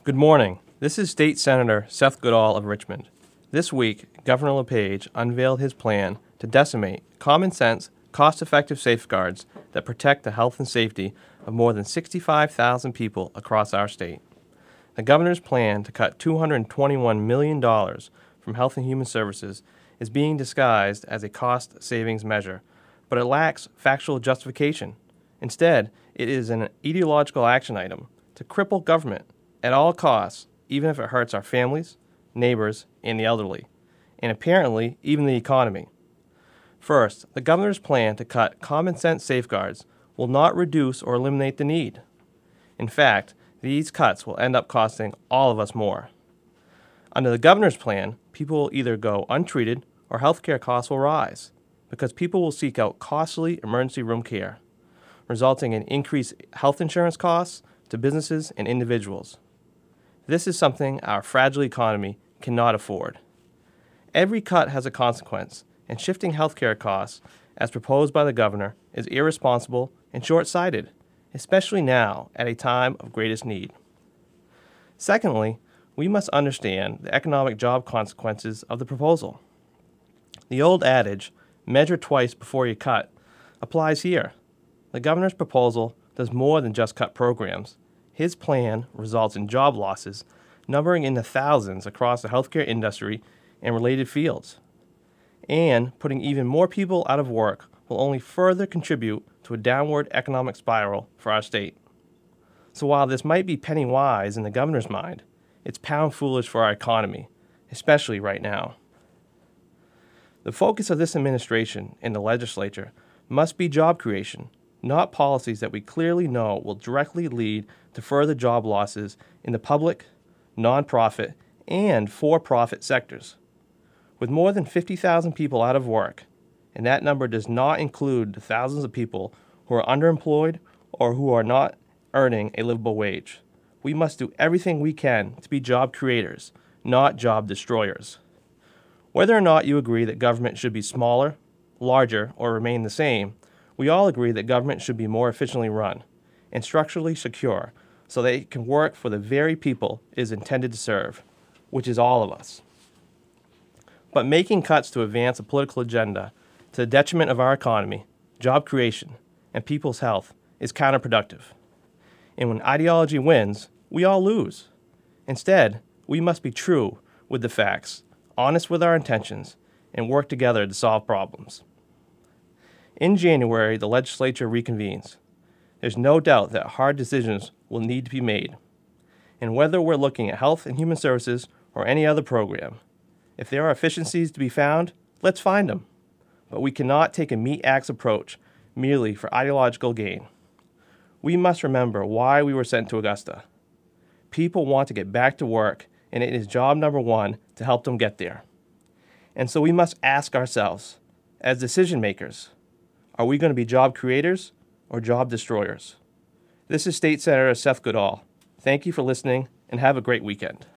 Good morning. This is State Senator Seth Goodall of Richmond. This week, Governor LePage unveiled his plan to decimate common-sense, cost-effective safeguards that protect the health and safety of more than 65,000 people across our state. The governor's plan to cut $221 million from Health and Human Services is being disguised as a cost savings measure, but it lacks factual justification. Instead, it is an ideological action item to cripple government at all costs, even if it hurts our families, neighbors, and the elderly, and apparently even the economy. First, the governor's plan to cut common sense safeguards will not reduce or eliminate the need. In fact, these cuts will end up costing all of us more. Under the governor's plan, people will either go untreated or healthcare costs will rise because people will seek out costly emergency room care, resulting in increased health insurance costs to businesses and individuals. This is something our fragile economy cannot afford. Every cut has a consequence, and shifting healthcare costs, as proposed by the governor, is irresponsible and short-sighted, especially now at a time of greatest need. Secondly, we must understand the economic job consequences of the proposal. The old adage, measure twice before you cut, applies here. The governor's proposal does more than just cut programs. His plan results in job losses numbering in the thousands across the healthcare industry and related fields. And putting even more people out of work will only further contribute to a downward economic spiral for our state. So while this might be penny wise in the governor's mind, it's pound foolish for our economy, especially right now. The focus of this administration and the legislature must be job creation, not policies that we clearly know will directly lead to further job losses in the public, nonprofit, and for-profit sectors. With more than 50,000 people out of work, and that number does not include the thousands of people who are underemployed or who are not earning a livable wage, we must do everything we can to be job creators, not job destroyers. Whether or not you agree that government should be smaller, larger, or remain the same, we all agree that government should be more efficiently run and structurally secure so that it can work for the very people it is intended to serve, which is all of us. But making cuts to advance a political agenda to the detriment of our economy, job creation, and people's health is counterproductive. And when ideology wins, we all lose. Instead, we must be true with the facts, honest with our intentions, and work together to solve problems. In January, the legislature reconvenes. There's no doubt that hard decisions will need to be made. And whether we're looking at Health and Human Services or any other program, if there are efficiencies to be found, let's find them. But we cannot take a meat-axe approach merely for ideological gain. We must remember why we were sent to Augusta. People want to get back to work, and it is job number one to help them get there. And so we must ask ourselves, as decision makers, are we going to be job creators or job destroyers? This is State Senator Seth Goodall. Thank you for listening, and have a great weekend.